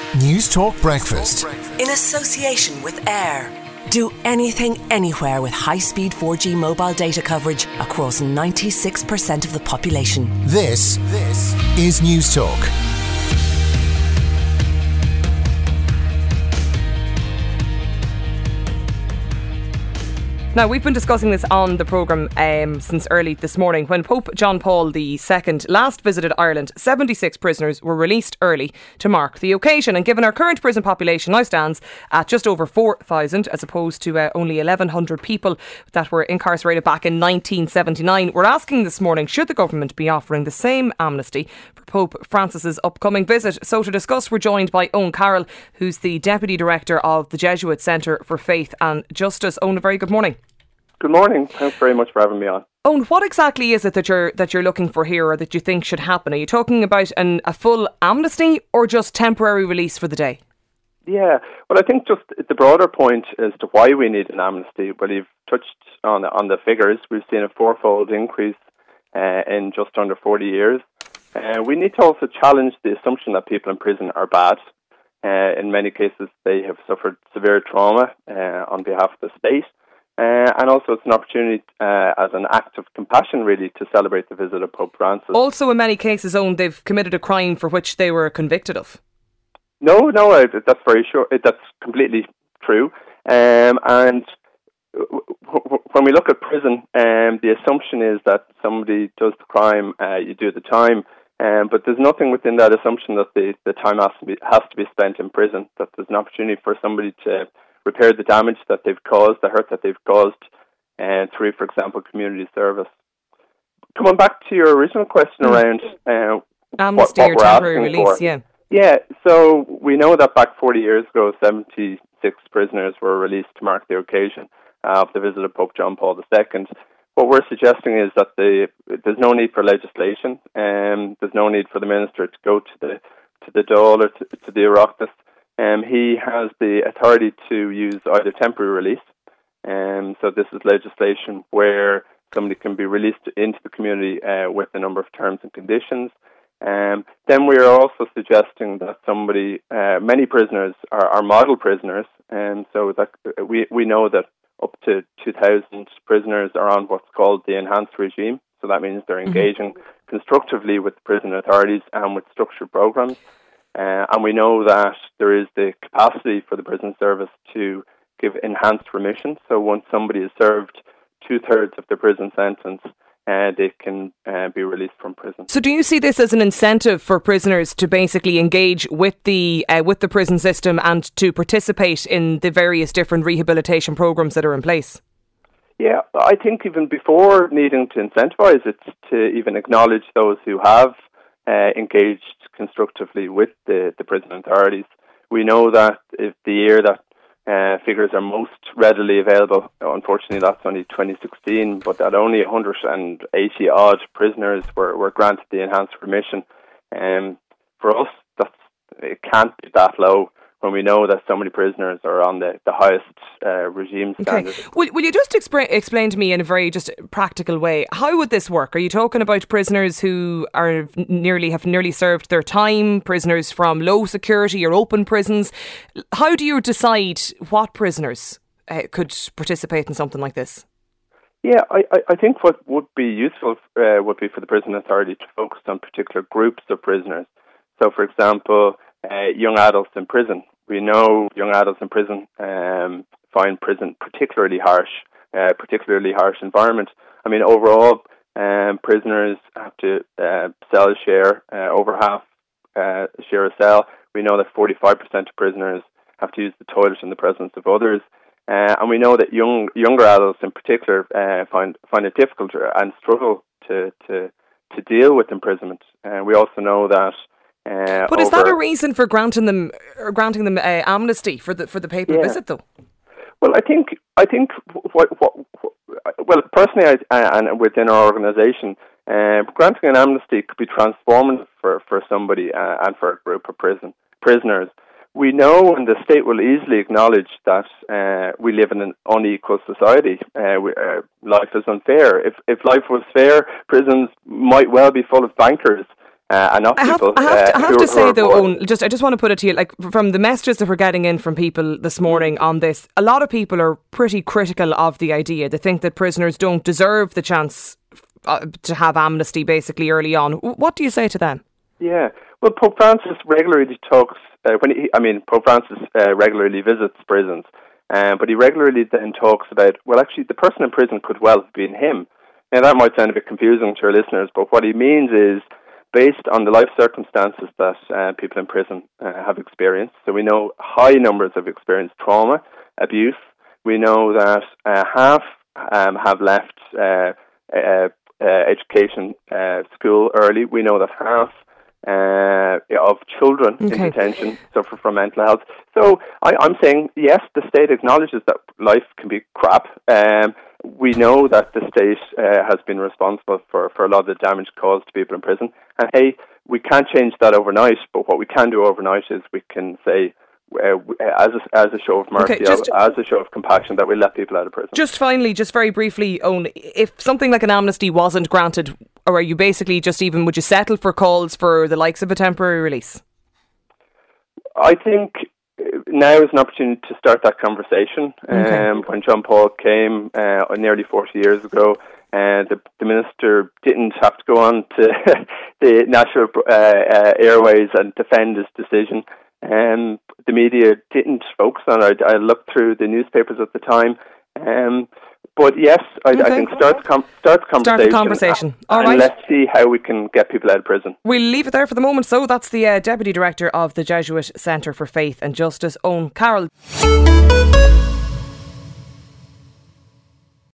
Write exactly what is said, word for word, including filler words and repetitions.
News Talk Breakfast. In association with Air. Do anything, anywhere with high-speed four G mobile data coverage across ninety-six percent of the population. This, this is News Talk. Now, we've been discussing this on the programme um, since early this morning. When Pope John Paul the Second last visited Ireland, seventy-six prisoners were released early to mark the occasion. And given our current prison population now stands at just over four thousand, as opposed to uh, only eleven hundred people that were incarcerated back in nineteen seventy-nine, we're asking this morning, should the government be offering the same amnesty for Pope Francis's upcoming visit? So to discuss, we're joined by Owen Carroll, who's the Deputy Director of the Jesuit Centre for Faith and Justice. Owen, a very good morning. Good morning. Thanks very much for having me on. Owen, what exactly is it that you're that you're looking for here, or that you think should happen? Are you talking about an, a full amnesty or just temporary release for the day? Yeah, well, I think just the broader point as to why we need an amnesty. Well, you've touched on on the figures. We've seen a fourfold increase uh, in just under forty years. Uh, we need to also challenge the assumption that people in prison are bad. Uh, in many cases, they have suffered severe trauma uh, on behalf of the state. Uh, and also it's an opportunity uh, as an act of compassion, really, to celebrate the visit of Pope Francis. Also, in many cases, Owen, they've committed a crime for which they were convicted of. No, no, uh, that's very sure. That's completely true. Um, and w- w- when we look at prison, um, the assumption is that somebody does the crime, uh, you do the time. Um, but there's nothing within that assumption that the, the time has to be has to be spent in prison. That there's an opportunity for somebody to repair the damage that they've caused, the hurt that they've caused, uh, through, for example, community service. Coming back to your original question mm. around uh, amnesty what, what or we're temporary asking release, for. yeah. Yeah, so we know that back forty years ago, seventy-six prisoners were released to mark the occasion of the visit of Pope John Paul the Second. What we're suggesting is that the, there's no need for legislation, and um, there's no need for the minister to go to the to the Dáil or to, to the Oireachtas. Um, he has the authority to use either temporary release, um, so this is legislation where somebody can be released into the community uh, with a number of terms and conditions. Um, then we are also suggesting that somebody, uh, many prisoners are, are model prisoners, and so that we we know that up to two thousand prisoners are on what's called the enhanced regime. So that means they're engaging mm-hmm. constructively with prison authorities and with structured programs. Uh, and we know that there is the capacity for the prison service to give enhanced remission. So once somebody has served two-thirds of their prison sentence, uh, they can uh, be released from prison. So do you see this as an incentive for prisoners to basically engage with the uh, with the prison system and to participate in the various different rehabilitation programs that are in place? Yeah, I think even before needing to incentivise it, to even acknowledge those who have uh, engaged constructively with the, the prison authorities. We know that if the year that uh, figures are most readily available, unfortunately that's only twenty sixteen, but that only one hundred eighty odd prisoners were, were granted the enhanced remission. Um, for us, that's, it can't be that low when we know that so many prisoners are on the, the highest uh, regime standards. Okay. Will, will you just expra- explain to me in a very just practical way, how would this work? Are you talking about prisoners who are nearly have nearly served their time, prisoners from low security or open prisons? How do you decide what prisoners uh, could participate in something like this? Yeah, I, I think what would be useful uh, would be for the prison authority to focus on particular groups of prisoners. So, for example, Uh, young adults in prison. We know young adults in prison um, find prison particularly harsh, uh, particularly harsh environment. I mean, overall, um, prisoners have to uh, cell share, uh, over half uh, share a cell. We know that forty-five percent of prisoners have to use the toilet in the presence of others. Uh, and we know that young younger adults in particular uh, find find it difficult and struggle to, to, to deal with imprisonment. Uh, we also know that Uh, but is that a reason for granting them or granting them uh, amnesty for the for the papal yeah. visit, though? Well, I think I think what, what, what well personally, I, and within our organisation, uh, granting an amnesty could be transformative for for somebody uh, and for a group of prison prisoners. We know, and the state will easily acknowledge, that uh, we live in an unequal society. Uh, we, uh, life is unfair. If if life was fair, prisons might well be full of bankers. uh, and not I have, people. I have to, I uh, have who, to who say are though, more. Owen, just I just want to put it to you, like from the messages that we're getting in from people this morning on this, a lot of people are pretty critical of the idea. They think that prisoners don't deserve the chance uh, to have amnesty basically early on. What do you say to them? Yeah, well, Pope Francis regularly talks. Uh, when he, I mean, Pope Francis uh, regularly visits prisons, um, but he regularly then talks about, well, actually, the person in prison could well have been him. Now, that might sound a bit confusing to our listeners, but what he means is, based on the life circumstances that uh, people in prison uh, have experienced, so we know high numbers have experienced trauma, abuse. We know that uh, half um, have left uh, uh, uh, education, uh, school early. We know that half Uh, of children Okay. in detention suffer from mental health. So I, I'm saying, yes, the state acknowledges that life can be crap. Um, we know that the state uh, has been responsible for, for a lot of the damage caused to people in prison. And hey, we can't change that overnight, but what we can do overnight is we can say, Uh, as a, as a show of mercy, Okay, just- as a show of compassion, that we let people out of prison. Just finally, just very briefly, Owen, if something like an amnesty wasn't granted, or are you basically just even, would you settle for calls for the likes of a temporary release? I think now is an opportunity to start that conversation. Okay. Um, when John Paul came uh, nearly forty years ago, uh, the, the minister didn't have to go on to the national uh, uh, airways and defend his decision. Um, the media didn't focus on it. I, I looked through the newspapers at the time. Um, but yes, I, Okay. I think start the, com- start the conversation. Start the conversation. All and right. let's see how we can get people out of prison. We'll leave it there for the moment. So that's the uh, Deputy Director of the Jesuit Centre for Faith and Justice, Owen Carroll.